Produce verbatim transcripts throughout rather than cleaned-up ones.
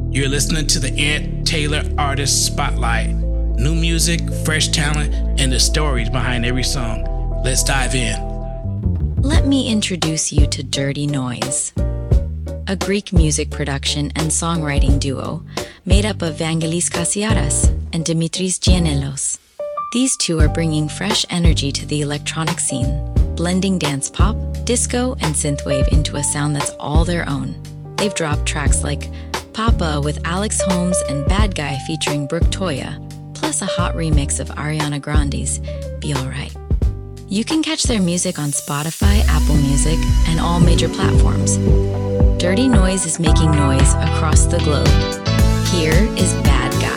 You're listening to the Ant Taylor Artist Spotlight. New music, fresh talent, and the stories behind every song. Let's dive in. Let me introduce you to Dirty Noise, a Greek music production and songwriting duo made up of Vangelis Kasiaras and Dimitris Gianellos. These two are bringing fresh energy to the electronic scene, blending dance pop, disco, and synthwave into a sound that's all their own. They've dropped tracks like Papa with Alex Holmes and Bad Guy featuring Brooke Toya, plus a hot remix of Ariana Grande's Be Alright. You can catch their music on Spotify, Apple Music, and all major platforms. Dirty Noise is making noise across the globe. Here is Bad Guy.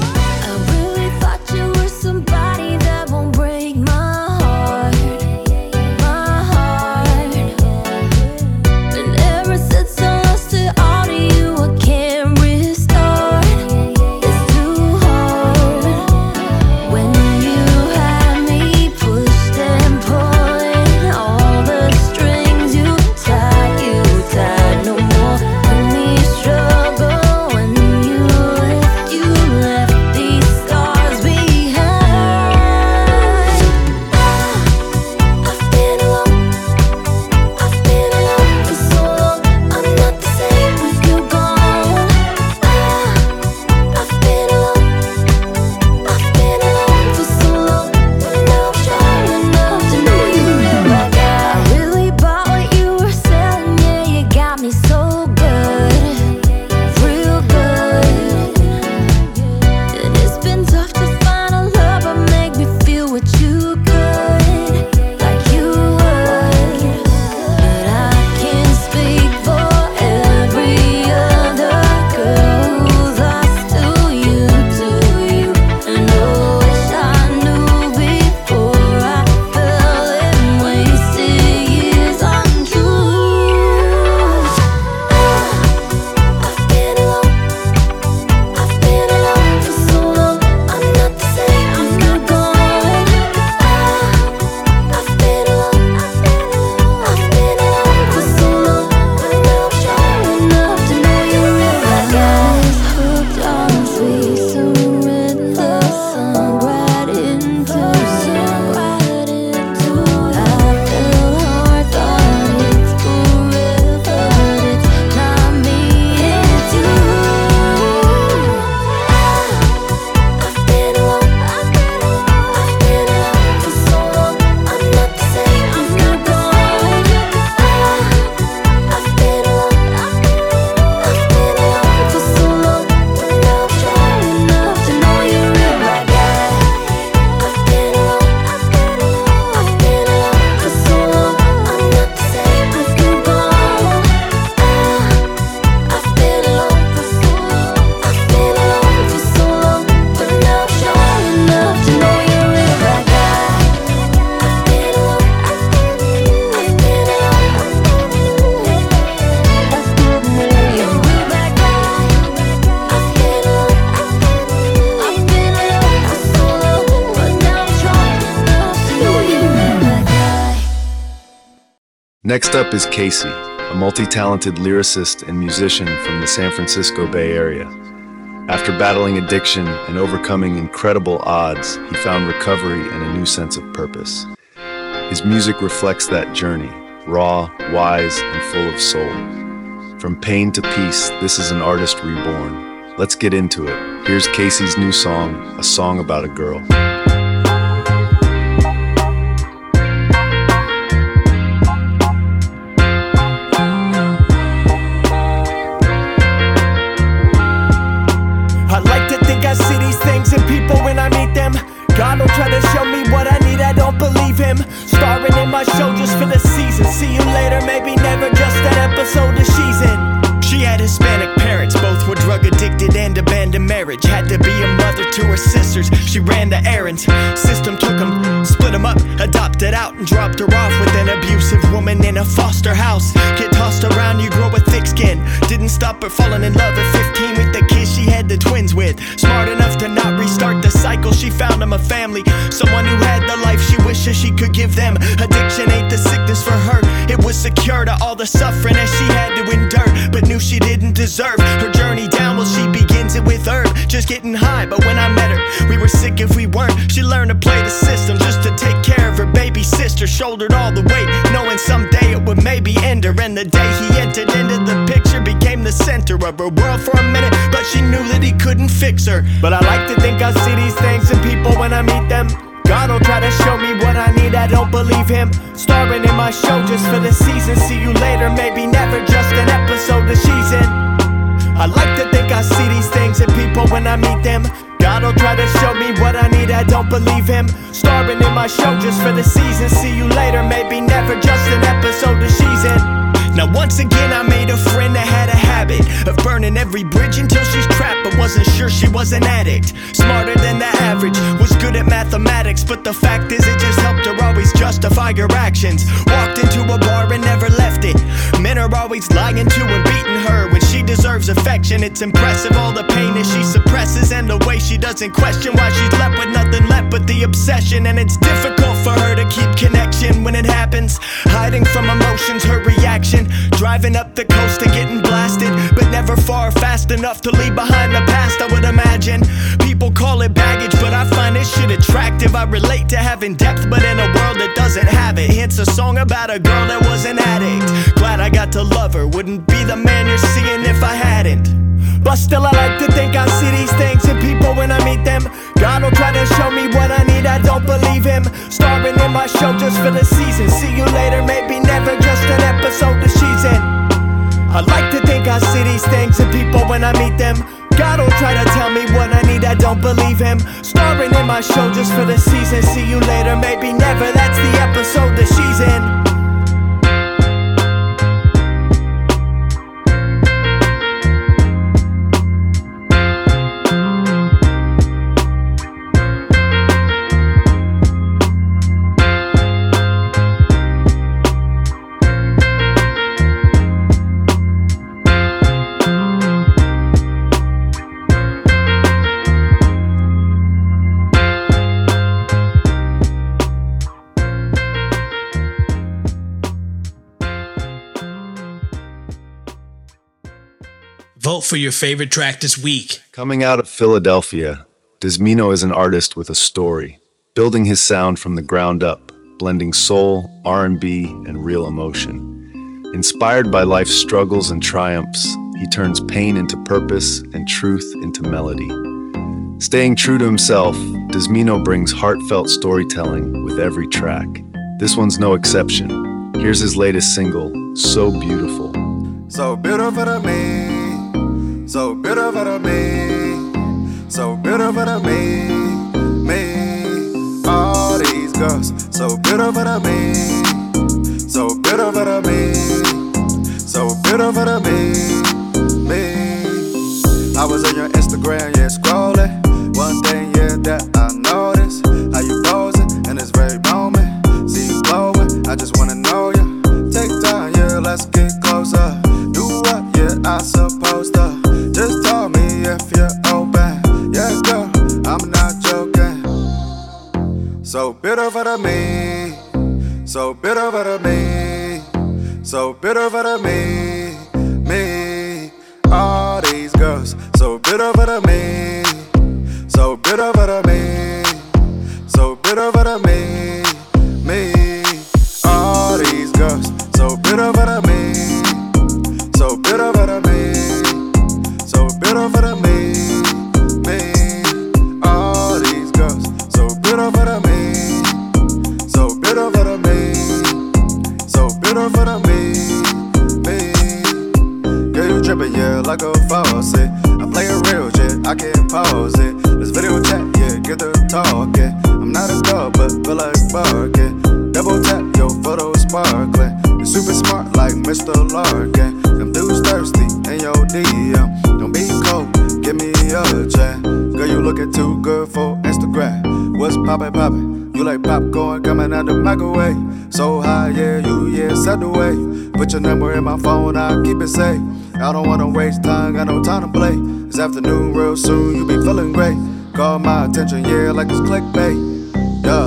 Next up is Casey, a multi-talented lyricist and musician from the San Francisco Bay Area. After battling addiction and overcoming incredible odds, he found recovery and a new sense of purpose. His music reflects that journey, raw, wise, and full of soul. From pain to peace, this is an artist reborn. Let's get into it. Here's Casey's new song, A Song About a Girl. God don't try to show me what I need, I don't believe him. Starring in my show just for the season. See you later, maybe never, just that episode that she's in. She had Hispanic parents, both were drug addicted and abandoned marriage. Had to be a mother to her sisters, she ran the errands. System took them, split them up, adopted out and dropped her off with an abusive woman in a foster house. Get tossed around, you grow a thick skin. Didn't stop her falling in love at fifteen with the kid she had the twins with. Smart enough to not restart the cycle, she found him a family. Someone who had the life she wishes she could give them. Addiction ain't the sickness for her, it was secure to all the suffering that she had to endure, but knew she didn't deserve. Her journey down, will she just getting high. But when I met her, we were sick if we weren't. She learned to play the system just to take care of her baby sister. Shouldered all the weight, knowing someday it would maybe end her. And the day he entered into the picture became the center of her world for a minute, but she knew that he couldn't fix her. But I like to think I see these things in people when I meet them. God will try to show me what I need, I don't believe him. Starring in my show just for the season. See you later, maybe never, just an episode that she's in. I like to think I see these things in people when I meet them. God will try to show me what I need, I don't believe him. Starring in my show just for the season. See you later, maybe never, just an episode that she's in. Now once again I made a friend that had a habit of burning every bridge until she's trapped, but wasn't sure she was an addict. Smarter than the average, was good at mathematics, but the fact is it just helped her always justify her actions. Walked into a bar and never left it. Men are always lying to and beating her when she deserves affection. It's impressive all the pain that she suppresses and the way she doesn't question why she's left with nothing left but the obsession. And it's difficult for her to keep connection when it happens, hiding from emotions, her reaction. Driving up the coast and getting blasted, but never far fast enough to leave behind the past, I would imagine. People call it baggage, but I find this shit attractive. I relate to having depth, but in a world that doesn't have it. Hence a song about a girl that was an addict. Glad I got to love her, wouldn't be the man you're seeing if I hadn't. But still I like to think I see these things in people when I meet them. God will try to show me what I need, I don't believe him. Starring in my show just for the season. See you later, maybe never, just an episode that she's in. I like to think I see these things in people when I meet them. God will try to tell me what I need, I don't believe him. Starring in my show just for the season. See you later, maybe never, that's the episode that she's in. Vote for your favorite track this week. Coming out of Philadelphia, Desmino is an artist with a story, building his sound from the ground up, blending soul, R and B, and real emotion. Inspired by life's struggles and triumphs, he turns pain into purpose and truth into melody. Staying true to himself, Desmino brings heartfelt storytelling with every track. This one's no exception. Here's his latest single, So Beautiful. So beautiful to me. So beautiful to me, so beautiful to me, me. All these girls, so beautiful to me, so beautiful to me, so beautiful to me, me. I was on your Instagram, yeah, scrolling. One thing, yeah, that I noticed, how you posing in this very moment. See you glowing, I just wanna know you. Take time, yeah, let's get closer. Do what, yeah, I supposed to. Just tell me if you're open. Yeah, girl, I'm not joking. So beautiful to me, so beautiful to me, so beautiful to me, me. All these girls, so beautiful to me, so beautiful to me, so beautiful to me, me. All these girls, so beautiful to me, so beautiful to me. So beautiful to me, me. All these girls, so beautiful to me, so beautiful to me, so beautiful to me, me. Girl, you drippin', yeah, like a faucet. I play a real shit, I can't pause it. This video chat, yeah, get the talking. I'm not a dog, but feel like barking. Double tap, your photo sparkling. You're super smart like Mister Larkin. Them dudes thirsty in your D M. Don't be cold, give me a chat. Girl, you looking too good for Instagram. What's poppin', poppin'? You like popcorn coming out the microwave. So high, yeah, you, yeah, set the way. Put your number in my phone, I'll keep it safe. I don't wanna waste time, got no time to play. It's afternoon real soon, you be feeling great. Call my attention, yeah, like it's clickbait. Yeah.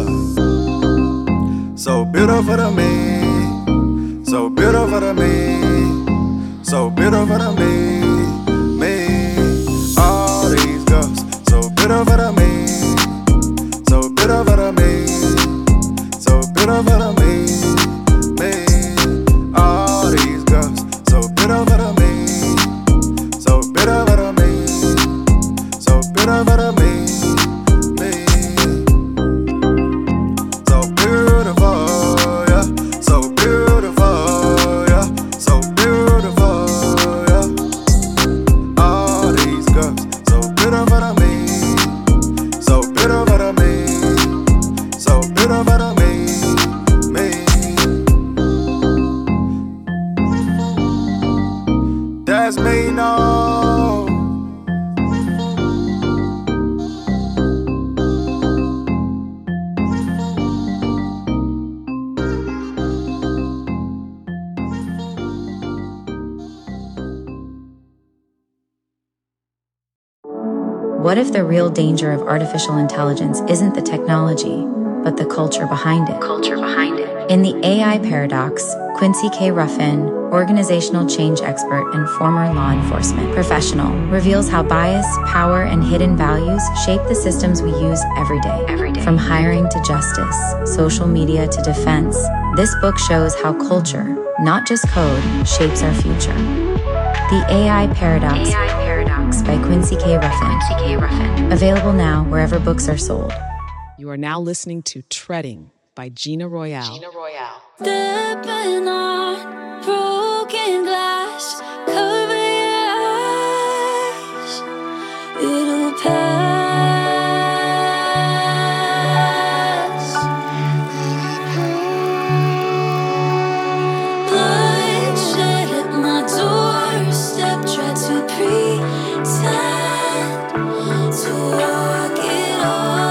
So beautiful to me, so beautiful to me, so beautiful to me, me. All these girls, me know. What if the real danger of artificial intelligence isn't the technology, but the culture behind it? Culture behind it. In The A I Paradox, Quincy K. Ruffin, organizational change expert and former law enforcement professional, reveals how bias, power, and hidden values shape the systems we use every day. Every day. From hiring to justice, social media to defense, this book shows how culture, not just code, shapes our future. The A I Paradox, A I Paradox by Quincy K. Ruffin. Quincy K. Ruffin. Available now wherever books are sold. You are now listening to Treading by Gina Royale. Gina Royale. Stepping on broken glass, cover your eyes, it'll pass. Bloodshed at my doorstep, try to pretend to walk it off.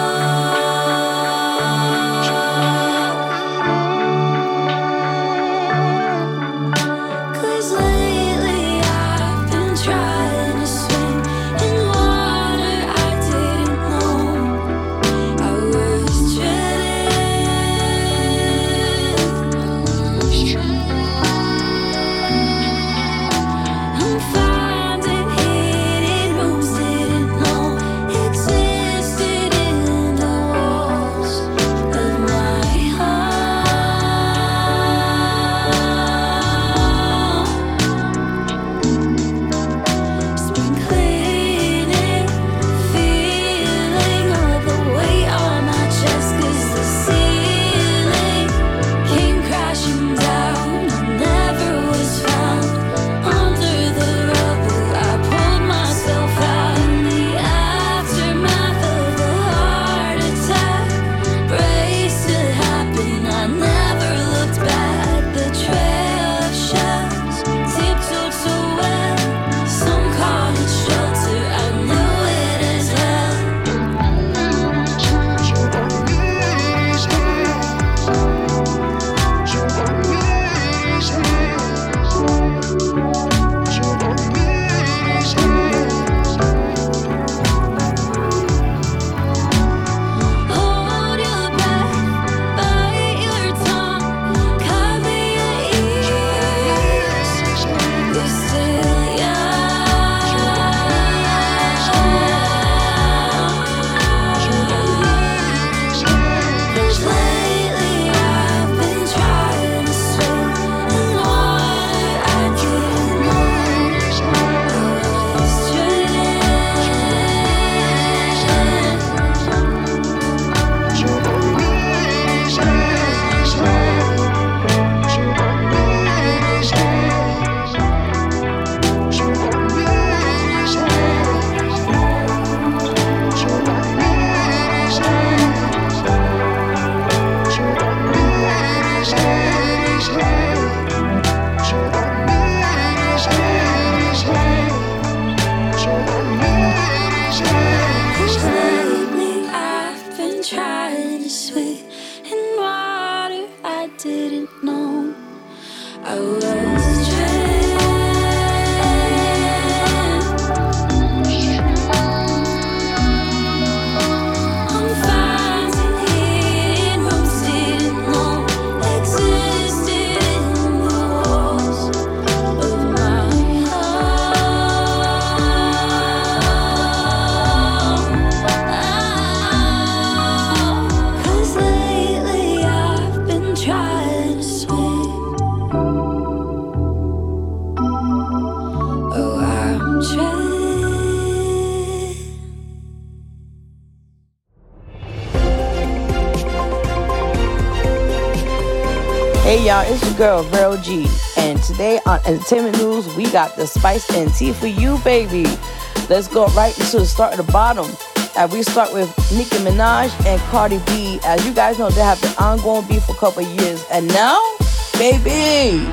Hey y'all, it's your girl, Vero G. And today on Entertainment News, we got the Spice and Tea for you, baby. Let's go right into the start of the bottom. And we start with Nicki Minaj and Cardi B. As you guys know, they have been ongoing beef for a couple of years. And now, baby,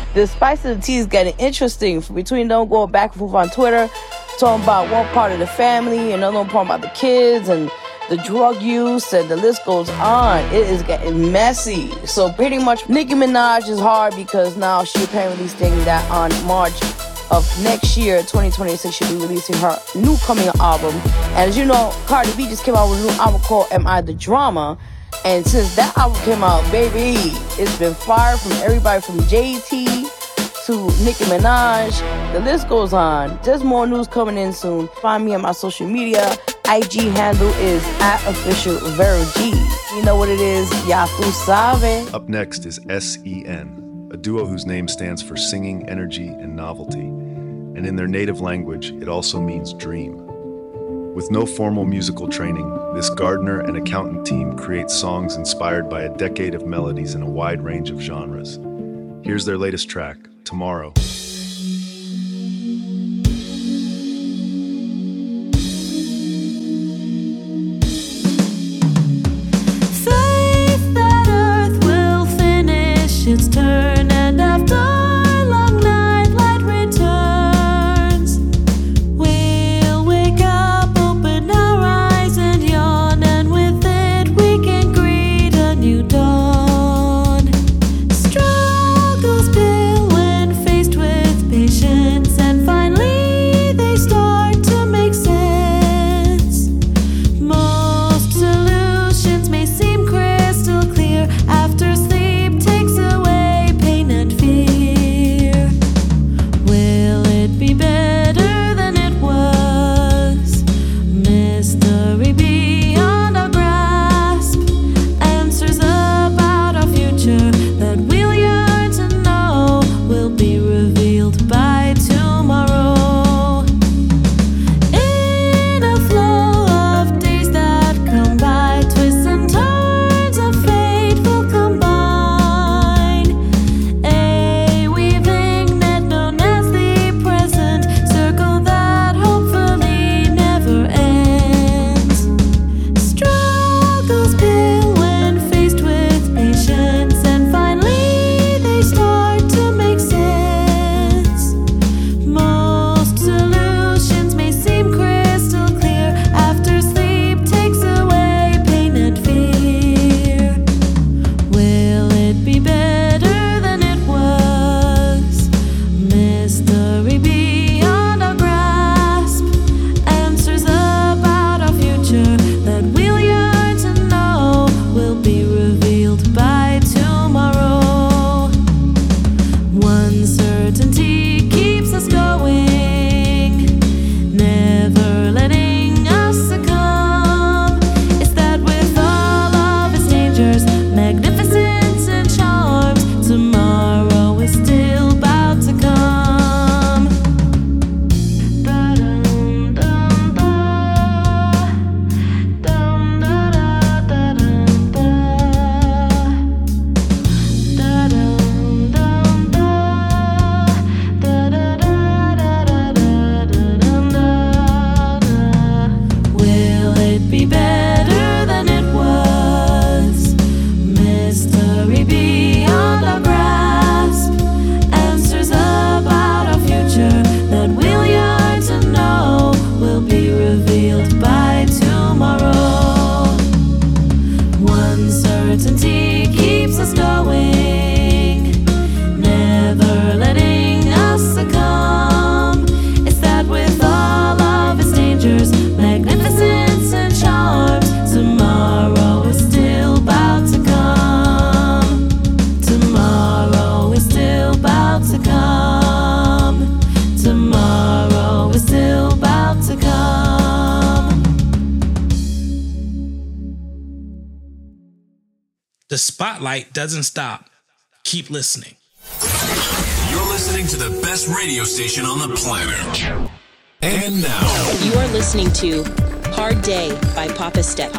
The spice of the tea is getting interesting. Between them going back and forth on Twitter, talking about one part of the family, another one part about the kids and the drug use, and the list goes on. It is getting messy. So pretty much Nicki Minaj is hard because now she apparently stating that on March of next year, twenty twenty-six, she'll be releasing her new coming album. And as you know, Cardi B just came out with a new album called Am I the Drama? And since that album came out, baby, it's been fire from everybody from J T to Nicki Minaj. The list goes on. There's more news coming in soon. Find me on my social media. I G handle is at official Vero G. You know what it is, ya tu sabe. Up next is S E N, a duo whose name stands for singing, energy, and novelty. And in their native language, it also means dream. With no formal musical training, this gardener and accountant team creates songs inspired by a decade of melodies in a wide range of genres. Here's their latest track, Tomorrow. Its turn, and after a long night, light returns. We'll wake up, open our eyes, and yawn, and with it we can greet a new dawn. Struggles build when faced with patience, and finally they start to make sense. Most solutions may seem crystal clear after sleep takes away pain and fear. Will it be better than it was? Mystery beyond our grasp. Answers about our future that we'll yearn to know will be revealed by tomorrow. In a flow of days that come by, twists and turns of fate will combine. A weaving net known as the present, circle that hopefully never ends. Struggles build when faced with patience, and finally they start to make sense. Most solutions may seem crystal clear after sleep takes away pain and fear. Will it be better than it was? Mystery beyond our grasp. Answers about our future that we'll yearn to know will be revealed by tomorrow. One certainty keeps us going, never letting us succumb. It's that with all of its dangers, magnificence and charms, tomorrow is still about to come. Da-dum, dum, da. Dum, da, da, da, dum, da. Da-dum, dum, da. Da, da, da, da, da, da, da, dum, da. Will it be better than it was? Mystery beyond our grasp. Answers about our future that we'll yearn to know will be revealed by tomorrow. One certainty keeps us going, never letting us succumb. It's that with all of its dangers, magnificence and charms, tomorrow is still about to come. Tomorrow is still about to come. Tomorrow is still about to come. The spotlight doesn't stop. Keep listening. You're listening to the best radio station on the planet. And now, You are listening to Hard Day by Papa Step.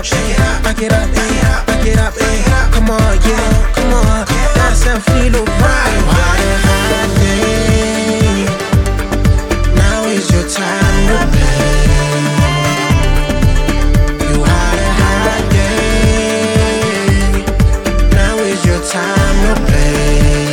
up, back it up, eh, back it up, eh. Come on, yeah, come on, dance and feel alright. What a hot day. Now is your time to play. You had a hot day. Now is your time to play.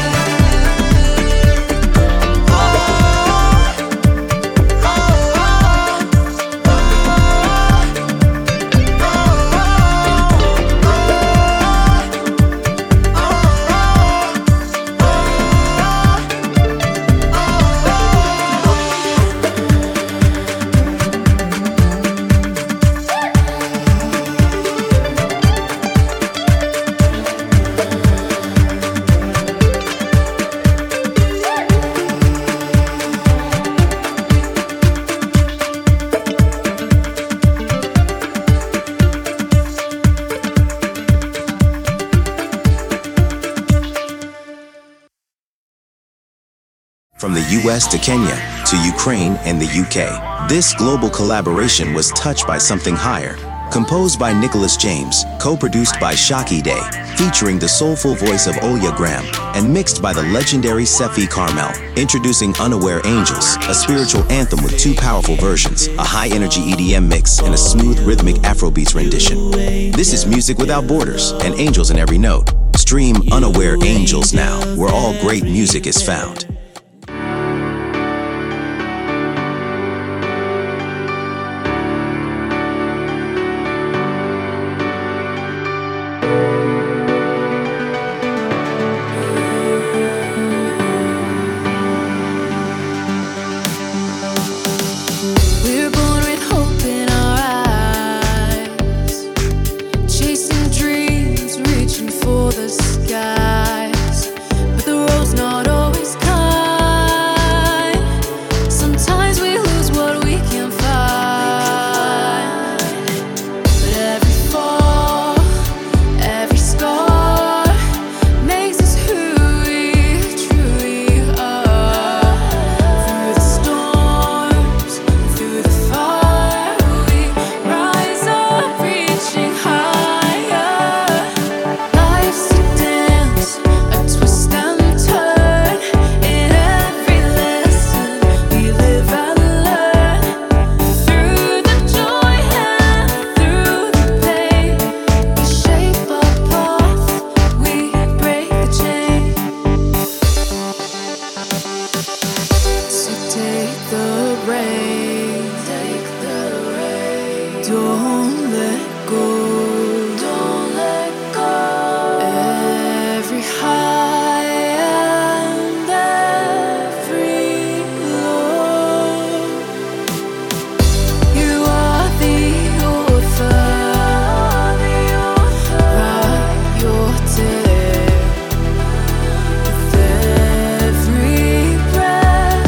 From the U S to Kenya, to Ukraine and the U K, this global collaboration was touched by something higher. Composed by Nicholas James, co-produced by Shaki Day, featuring the soulful voice of Oya Graham, and mixed by the legendary Sefi Carmel, introducing Unaware Angels, a spiritual anthem with two powerful versions, a high-energy E D M mix, and a smooth rhythmic Afrobeats rendition. This is music without borders, and angels in every note. Stream Unaware Angels now, where all great music is found.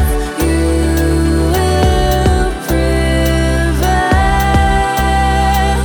Every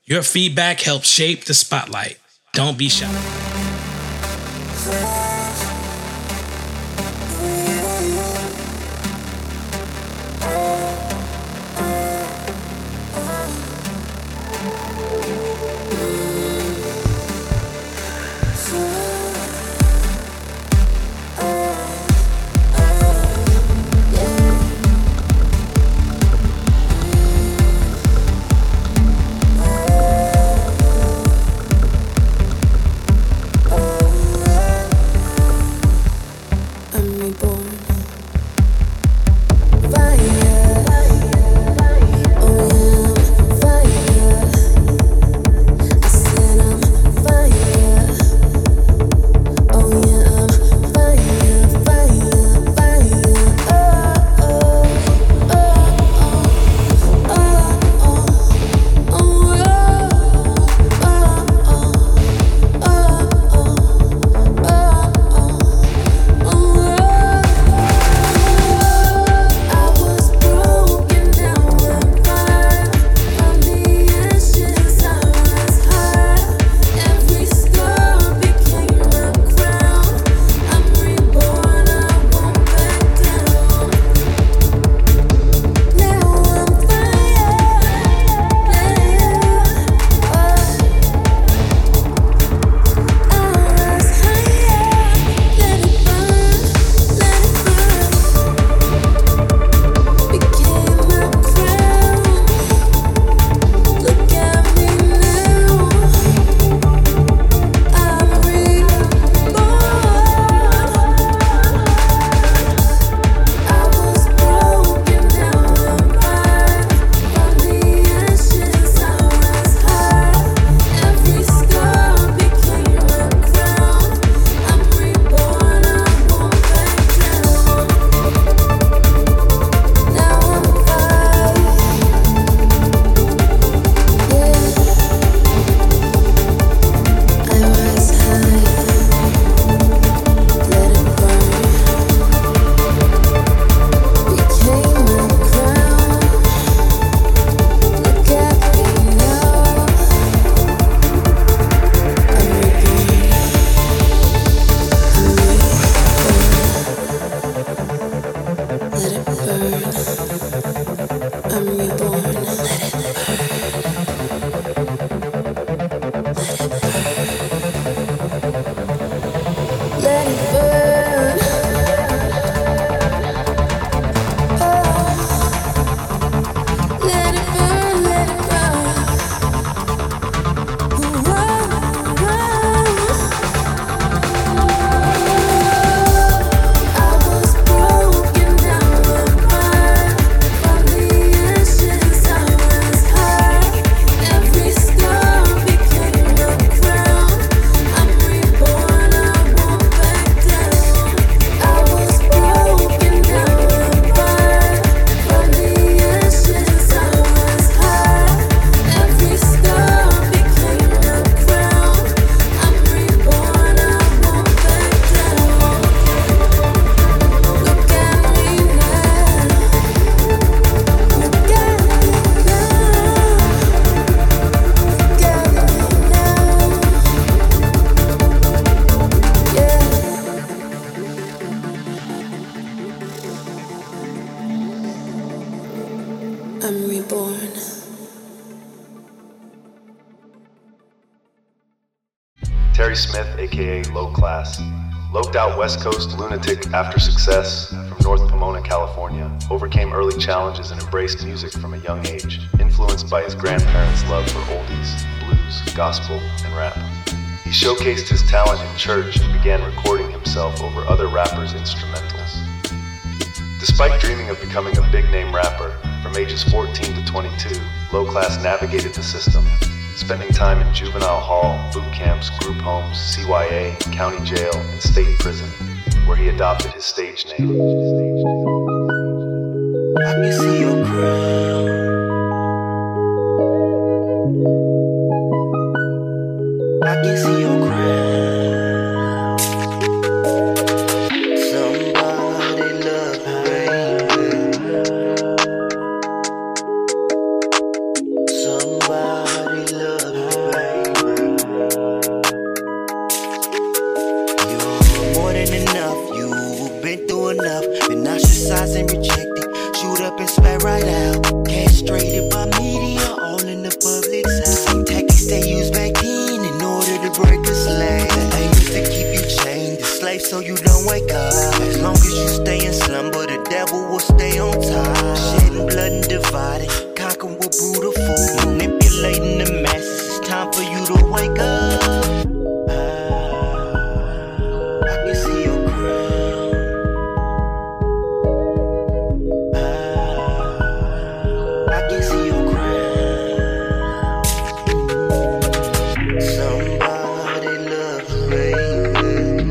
Your feedback helps shape the spotlight. Don't be shy. I'm reborn. Terry Smith, aka Low Class, loped out West Coast lunatic after success from North Pomona, California, overcame early challenges and embraced music from a young age, influenced by his grandparents' love for oldies, blues, gospel, and rap. He showcased his talent in church and began recording himself over other rappers' instrumentals. Despite dreaming of becoming a big-name rapper, from ages fourteen to twenty-two, Low Class navigated the system, spending time in juvenile hall, boot camps, group homes, C Y A, county jail, and state prison, where he adopted his stage name. I can see your crown. I can see your crown. Somebody love pain. Somebody love so you don't wake up. As long as you stay in slumber, the devil will stay on top. Shedding blood and dividing, conquering with brutal force, manipulating the masses. It's time for you to wake up. I can see your crown. I can see your crown. Somebody loves Raven.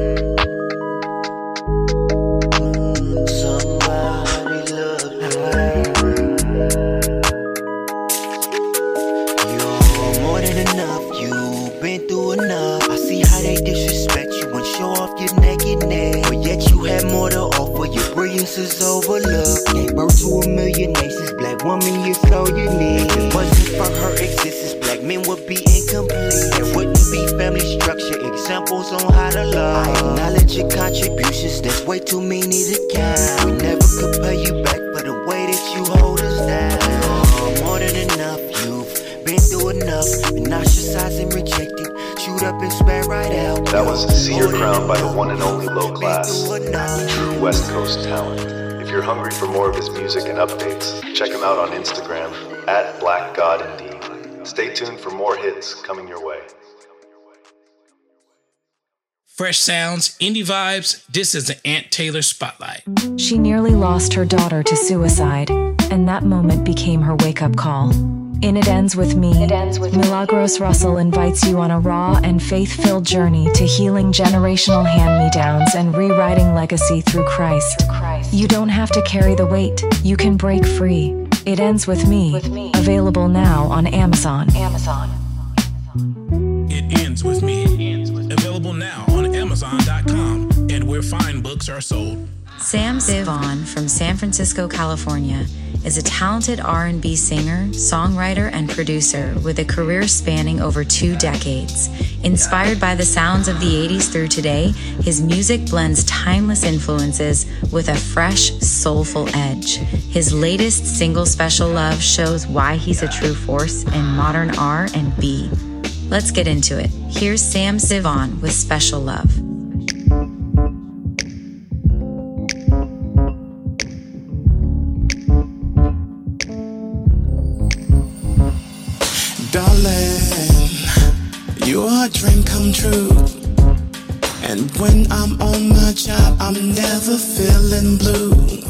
Somebody loves Raven. You're more than enough. You've been through enough. I see how they disrespect you and show off your nakedness, but yet you have more to offer. Your brilliance is overlooked. Gave birth to a million nations. Black woman, you're so unique. If it wasn't for her existence, black men would be incomplete. There wouldn't be family structure, examples on how to love. I acknowledge your contributions, there's way too many to count. We never could pay you back for the way that you hold us down. Oh, more than enough, you've been through enough. Been ostracized and rejected, chewed up and spat right out. That was See Your Crown by the one and only Low Class, true West Coast talent. If you're hungry for more of his music and updates, check him out on Instagram at Black God Indeed. Stay tuned for more hits coming your way. Fresh sounds, indie vibes. This is the Aunt Taylor Spotlight. She nearly lost her daughter to suicide, and that moment became her wake-up call. In It Ends With Me, it ends with Milagros Russell invites you on a raw and faith-filled journey to healing generational hand-me-downs and rewriting legacy through Christ. You don't have to carry the weight. You can break free. It Ends With Me, with me. Available now on Amazon. Amazon. It Ends With Me. Available now on Amazon dot com and where fine books are sold. Sam Sivan from San Francisco, California, is a talented R and B singer, songwriter, and producer with a career spanning over two decades. Inspired by the sounds of the eighties through today, his music blends timeless influences with a fresh, soulful edge. His latest single, Special Love, shows why he's a true force in modern R and B. Let's get into it. Here's Sam Sivan with Special Love. Darling, you are a dream come true. And when I'm on my job, I'm never feeling blue.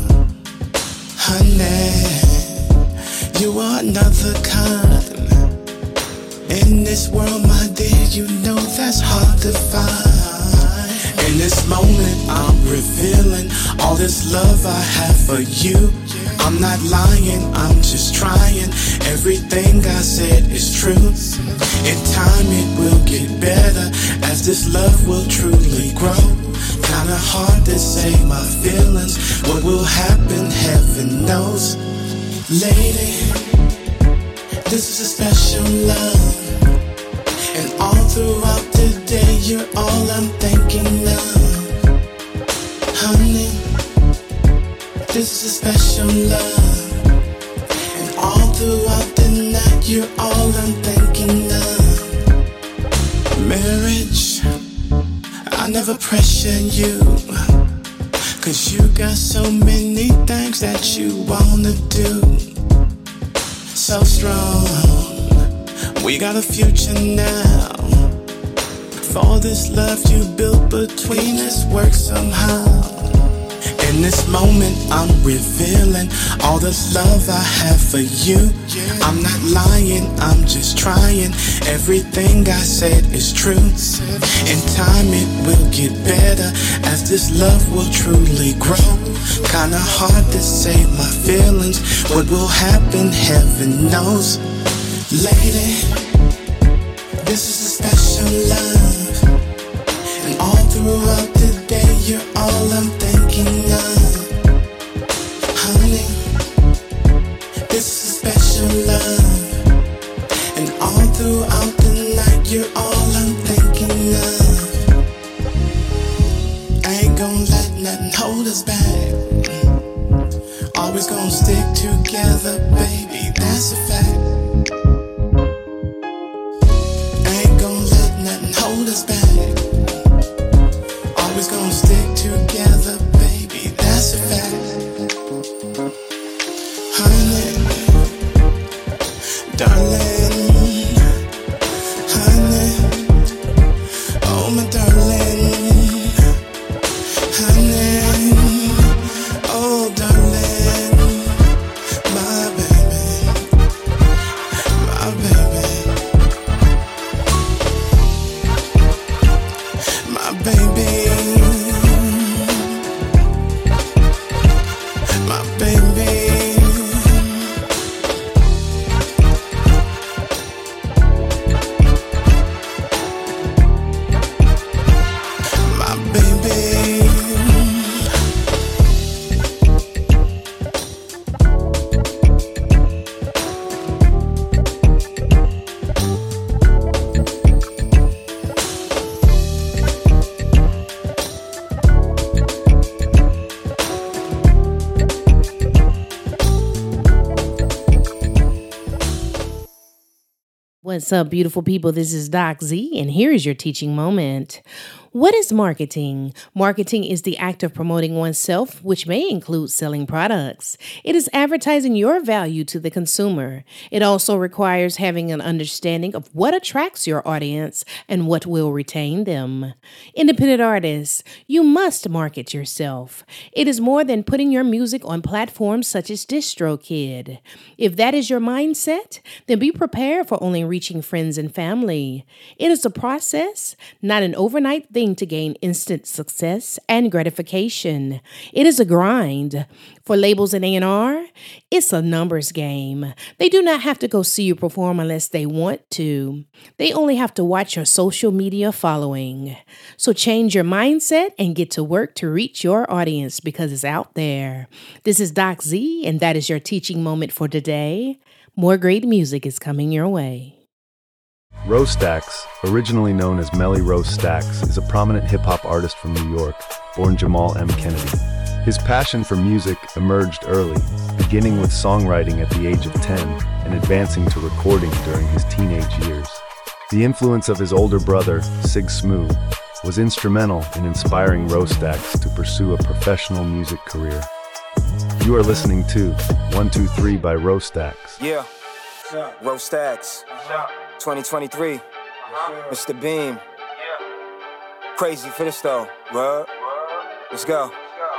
Honey, you are another kind. In this world, my dear, you know that's hard to find. In this moment, I'm revealing all this love I have for you. I'm not lying, I'm just trying. Everything I said is true. In time it will get better, as this love will truly grow. Kinda hard to say my feelings. What will happen, heaven knows. Lady, this is a special love. And all throughout the day, you're all I'm thinking of. Honey, this is a special love. And all throughout the night, you're all I'm thinking of. Marriage, I never pressure you, cause you got so many things that you wanna do. So strong, we got a future now. For this love you built between us work somehow. In this moment I'm revealing all this love I have for you. I'm not lying, I'm just trying. Everything I said is true. In time it will get better, as this love will truly grow. Kinda hard to say my feelings. What will happen, heaven knows. Lady, this is a special love. And all throughout the day, you're all I'm thinking of. Honey, this is a special love. And all throughout the night, you're all I'm thinking of. I ain't gon' let nothing hold us back. Always gon' stick together, baby, that's a fact. Hold us back. Always gonna What's up, beautiful people? This is Doc Z, and here is your teaching moment. What is marketing? Marketing is the act of promoting oneself, which may include selling products. It is advertising your value to the consumer. It also requires having an understanding of what attracts your audience and what will retain them. Independent artists, you must market yourself. It is more than putting your music on platforms such as DistroKid. If that is your mindset, then be prepared for only reaching friends and family. It is a process, not an overnight thing to gain instant success and gratification. It is a grind. For labels and A and R, it's a numbers game. They do not have to go see you perform unless they want to. They only have to watch your social media following. So change your mindset and get to work to reach your audience because it's out there. This is Doc Z, and that is your teaching moment for today. More great music is coming your way. Rose Stacks, originally known as Melly Rose Stacks, is a prominent hip-hop artist from New York, born Jamal M. Kennedy. His passion for music emerged early, beginning with songwriting at the age of ten and advancing to recording during his teenage years. The influence of his older brother, Sig Smoo, was instrumental in inspiring Rose Stacks to pursue a professional music career. You are listening to one two three by Rose Stacks. Yeah, Rose Stacks. twenty twenty-three, Mister Beam. Crazy for this though, word. Let's go.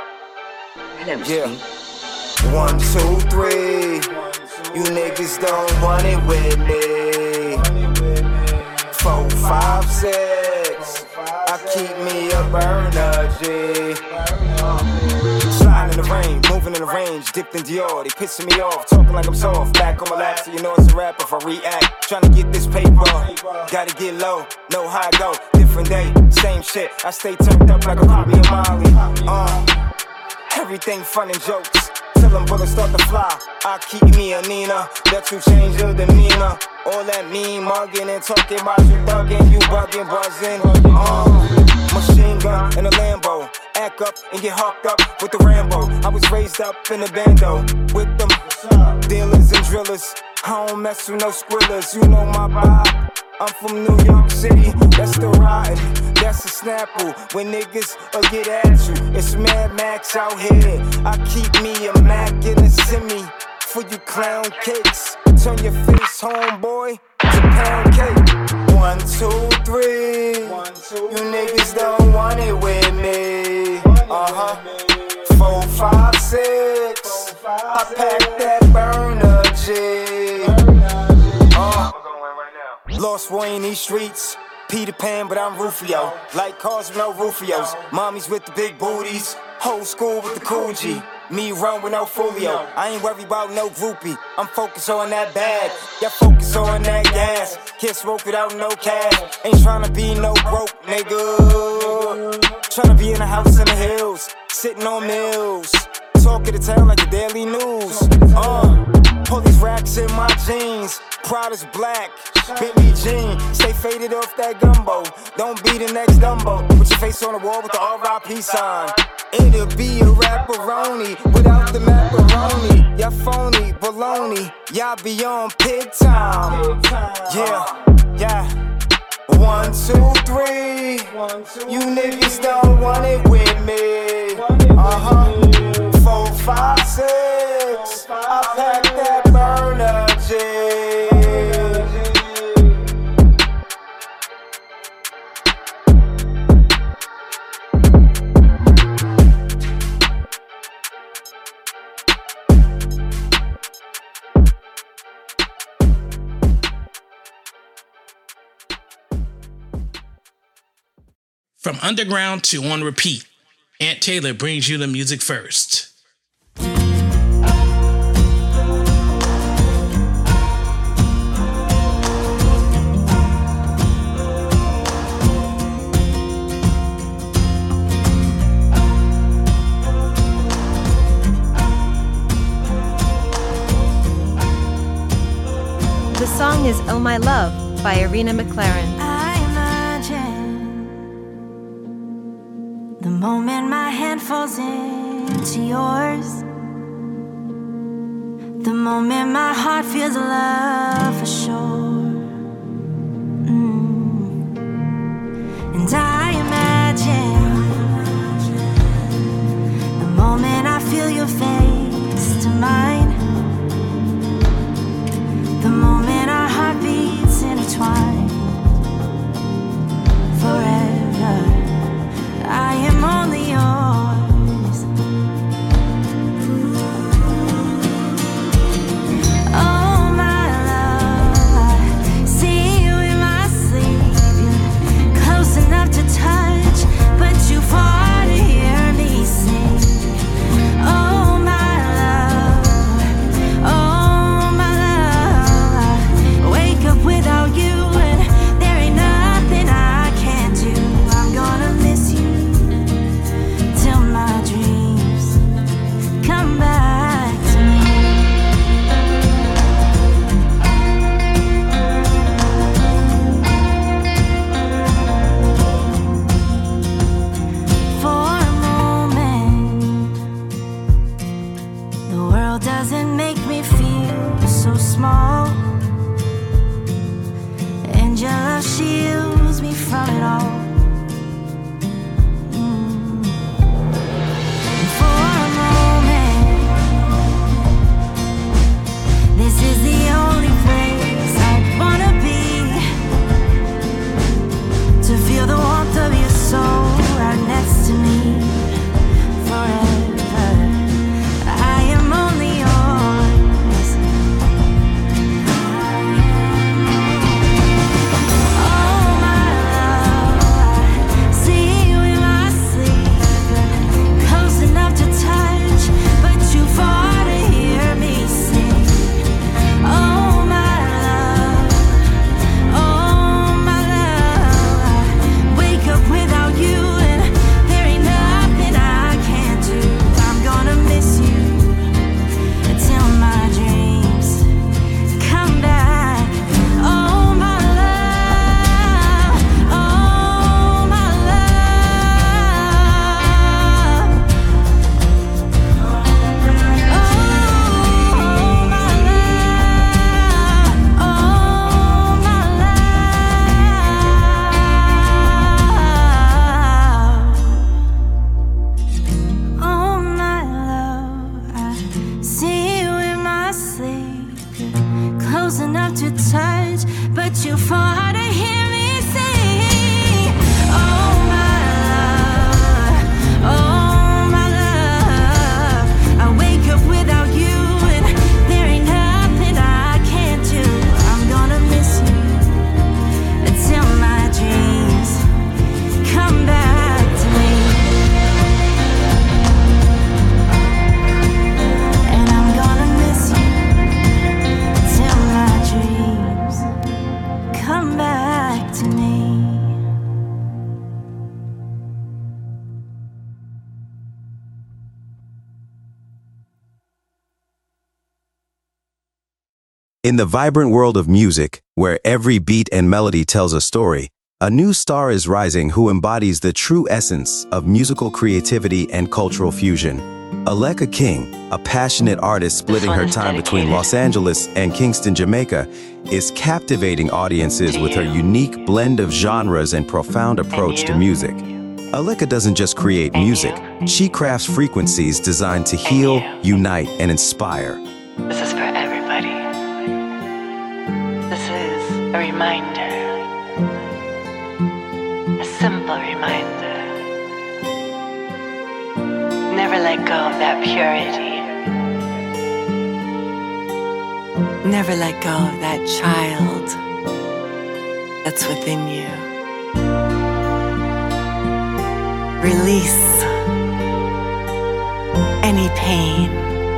Yeah. One, two, three. You niggas don't want it with me. Four, five, six. I keep me a burner, G. Sliding in the rain, moving in the range, dipped in Dior, they pissing me off, talking like I'm soft. Back on my lap, so you know it's a rap if I react. Trying to get this paper, gotta get low, know how I go. Different day, same shit. I stay turned up like a Poppy and Molly. Uh, everything fun and jokes. Till them bullets start to fly. I keep me a Nina, let you change your demeanor. All that mean mugging and talking about you thugging, you bugging, buzzing. Uh, machine gun and a Lambo. Act up and get hawked up with the Rambo. I was raised up in a bando with them dealers and drillers. I don't mess with no squillers, you know my vibe. I'm from New York City, that's the riding, that's the snapple. When niggas will get at you, it's Mad Max out here. I keep me a Mac in a semi for you clown cakes. Turn your face, homeboy, to pound cake. One, two, three. You niggas don't want it with me. Uh-huh. Four, five, six. I pack that burner, G. Uh. Lost boy in these streets. Peter Pan, but I'm Rufio. Like cars with no Rufios. Mommies with the big booties. Whole school with the cool G. Me run with no folio. I ain't worried about no groupie. I'm focused on that bag. Yeah, focus on that gas. Can't smoke without no cash. Ain't tryna be no broke nigga. Tryna be in a house in the hills. Sitting on mills. Talk of the town like the Daily News. Uh, pull these racks in my jeans. Proud as black. Bentley jean. Stay faded off that gumbo. Don't be the next Dumbo. Put your face on the wall with the R I P sign. It'll be a rapperoni without the macaroni. Y'all phony, baloney. Y'all be on pig time. Yeah, yeah. One, two, three. You niggas don't want it with me. Uh-huh. Four, five, six. I pack that burner, G. From underground to on repeat, Ant Taylor brings you the music first. The song is Oh My Love by Irina McLaren. The moment my hand falls into yours, the moment my heart feels love for sure, In the vibrant world of music, where every beat and melody tells a story, a new star is rising who embodies the true essence of musical creativity and cultural fusion. Aleka King, a passionate artist splitting her time between Los Angeles and Kingston, Jamaica, is captivating audiences with her unique blend of genres and profound approach to music. Aleka doesn't just create music, she crafts frequencies designed to heal, unite, and inspire. This is for everybody. This is a reminder. A simple reminder. Never let go of that purity. Never let go of that child that's within you. Release any pain.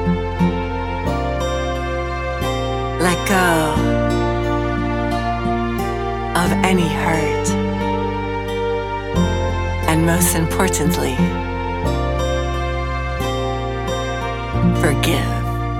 Let go of any hurt. And most importantly, forgive.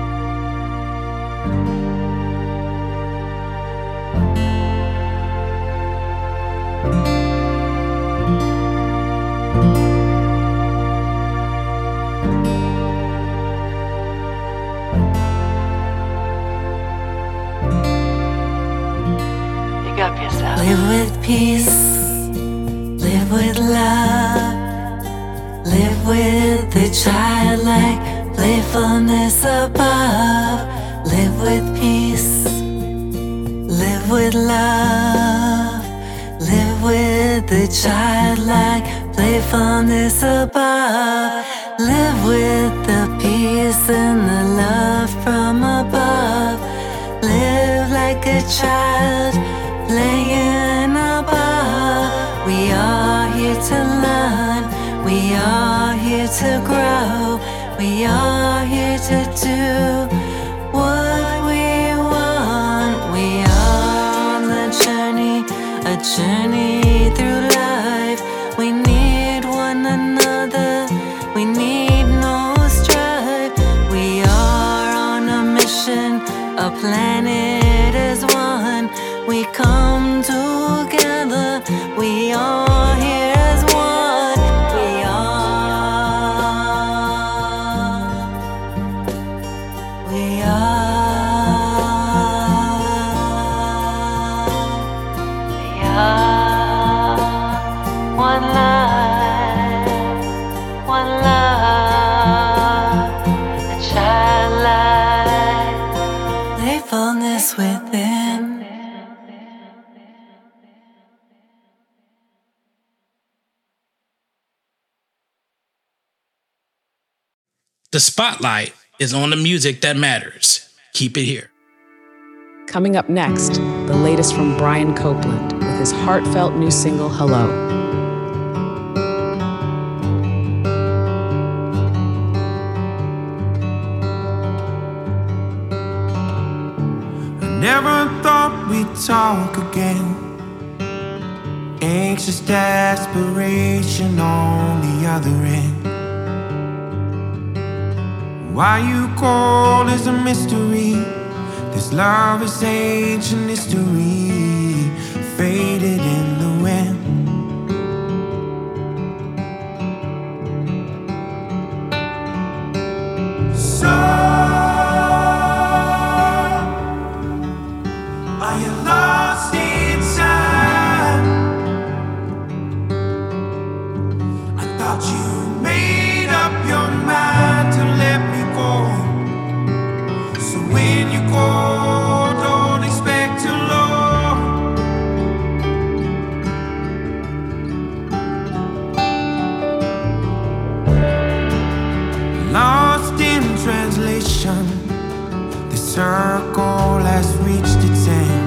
Live with peace, live with love, live with the childlike playfulness above. Live with peace, live with love, live with the childlike playfulness above. Live with the peace and the love from above. Live like a child playing above. We are here to learn, we are here to grow, we are here to do what we want. We are on the journey, a journey through life. We need one another, we need no strife. We are on a mission, a planet is one. We come together, we are here as one. We are, we are, we are one life, one love, a childlike playfulness within. The spotlight is on the music that matters. Keep it here. Coming up next, the latest from Brian Copeland with his heartfelt new single, Hello. Never thought we'd talk again. Anxious desperation on the other end. Why you call is a mystery. This love is ancient history, faded in the wind. So are you lost inside? I thought you made up your mind to let me go. So when you go, don't expect too long. Lost in translation, the circle has reached its end.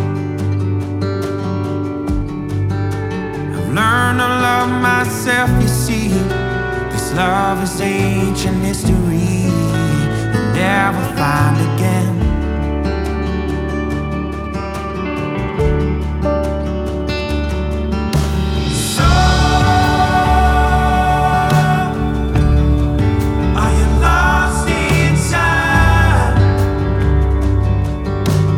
I've learned to love myself, you see. This love is ancient history, you'll never find again. So are you lost inside?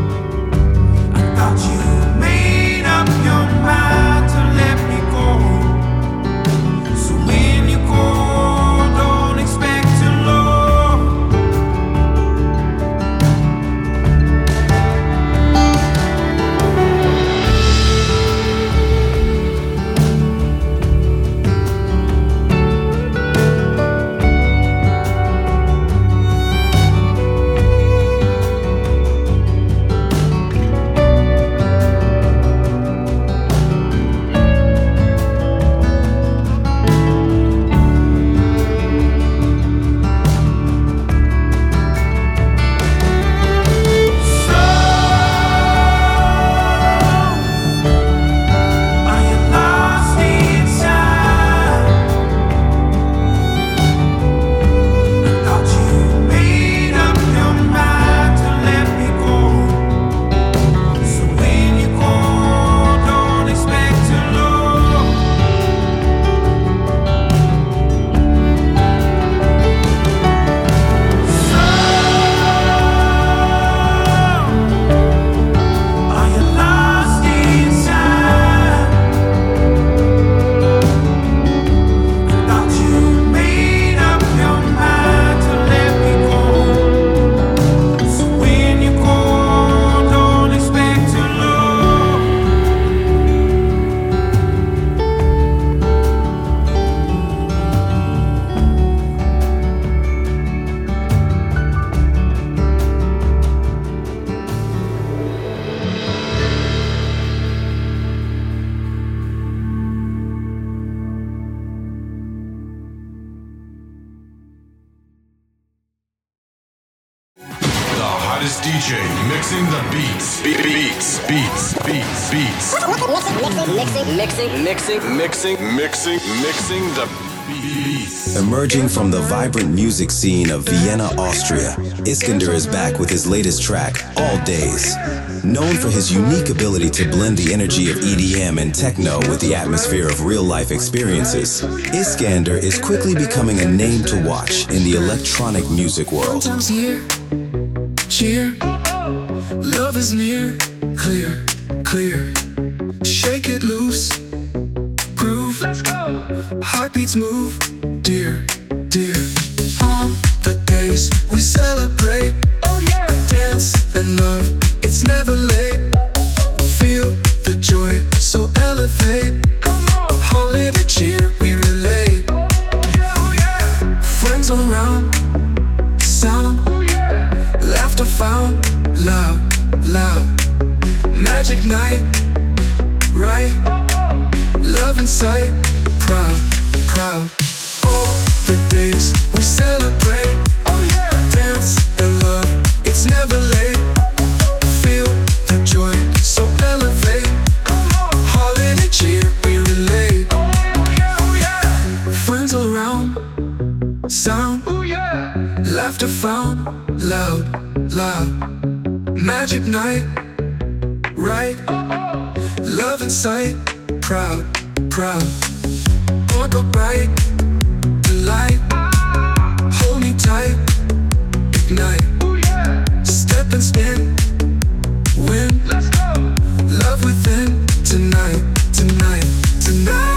hottest D J mixing the beats. Be- beats, beats, beats, beats. Mixing, mixing, mixing, mixing, mixing, mixing the beats. Emerging from the vibrant music scene of Vienna, Austria, Iskander is back with his latest track, All Days. Known for his unique ability to blend the energy of E D M and techno with the atmosphere of real-life experiences, Iskander is quickly becoming a name to watch in the electronic music world. Sometimes here, cheer, love is near, clear, clear. Shake it loose, groove, let's go. Heartbeats move, dear, dear. On the days we celebrate, oh yeah, dance and love, it's never late. Feel the joy, so elevate. Come on, holiday cheer, we relate. Oh yeah, oh yeah. Friends around, sound, oh yeah. Laughter found, loud, loud. Magic night, right? Love in sight, proud, proud. All the days we celebrate, oh yeah. Dance and love, it's never late. Feel the joy, so elevate. Come on, holiday cheer, we relate. Oh yeah, oh yeah. Friends around, sound, oh yeah. Laughter found, loud, loud. Magic night, right? Love in sight, proud, proud. On the right, the light. Hold me tight, ignite. Step and spin, win. Let's go. Love within, tonight, tonight, tonight.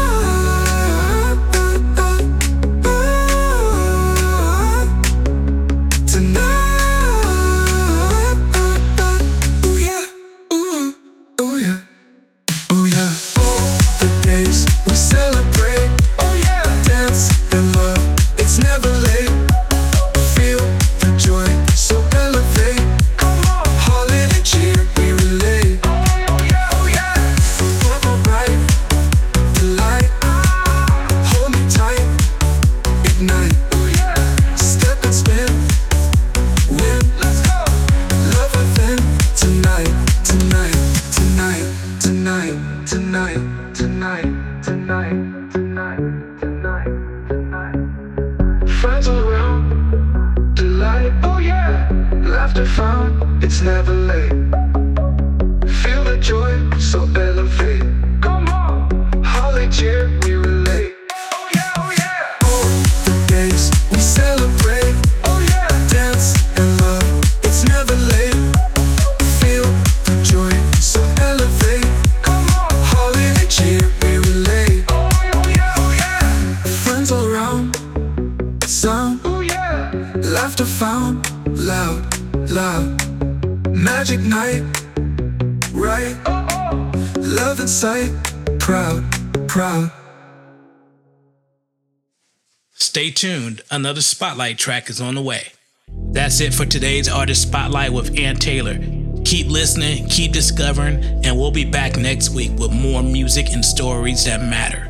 Stay tuned, another Spotlight track is on the way. That's it for today's Artist Spotlight with Ant Taylor. Keep listening, keep discovering, and we'll be back next week with more music and stories that matter.